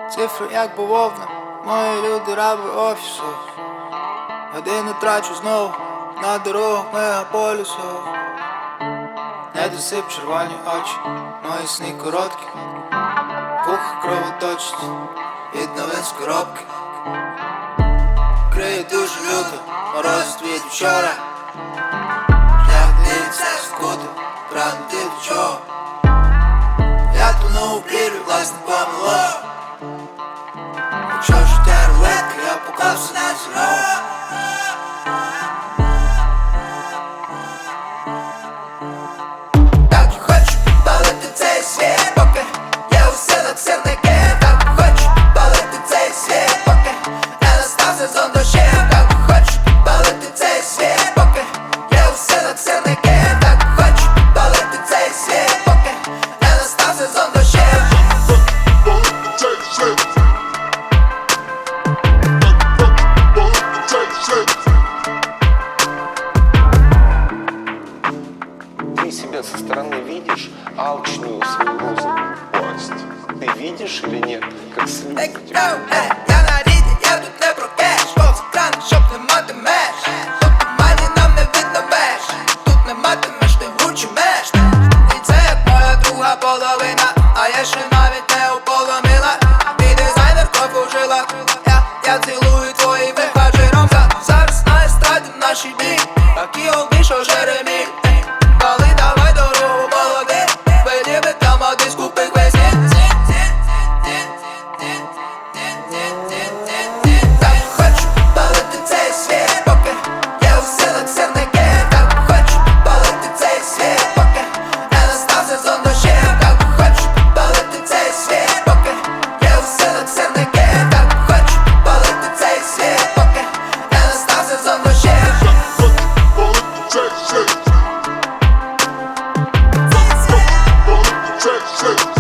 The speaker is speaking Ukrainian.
Цифри як бавовна, мої люди раби офісу. Годину трачу знову на дорогах мегаполісу. Не досип червоні очі, мої сни короткі. Вуха кровоточить від новин з коробки. Криє дуже люто, мороз від вчора. Шлях дивиться скути, прагнути до чого. Я тону у прірві власне помилок. Якщо життя рулетка, я поклався на зерно. Так я хочу підпалити цей світ, поки є у силах сірники. Так я хочу підпалити цей світ, поки не настав сезон дощів. Так я хочу підпалити цей світ, поки є у силах сірники. Так я хочу підпалити цей світ, поки не настав сезон дощів. Ты себя со стороны видишь алчную свою розовость? Ты видишь или нет, как следователь? Я на ріді, я тут не про кеш. Повз екран, щоб не мати меж. Тут тумані, нам не видно меж. Тут не матимеш, ти гучі меж. І це як моя друга половина, а я ще навіть не уполомила. Мій дизайнер кофе в жилах. Я цілую твої вихажиром. Зараз на естраді в нашій бій. Такі олди, що Жеремій. Коли давай дорогу молоді, ви ніби там один скупих весь світ. Так хочу підпалити цей світ, поки є у силах сірники. Так хочу підпалити цей світ, поки не настав сезон дощів. Так хочу підпалити цей світ, поки є у силах сірники. Так хочу підпалити цей світ, поки не настав сезон дощів. Check.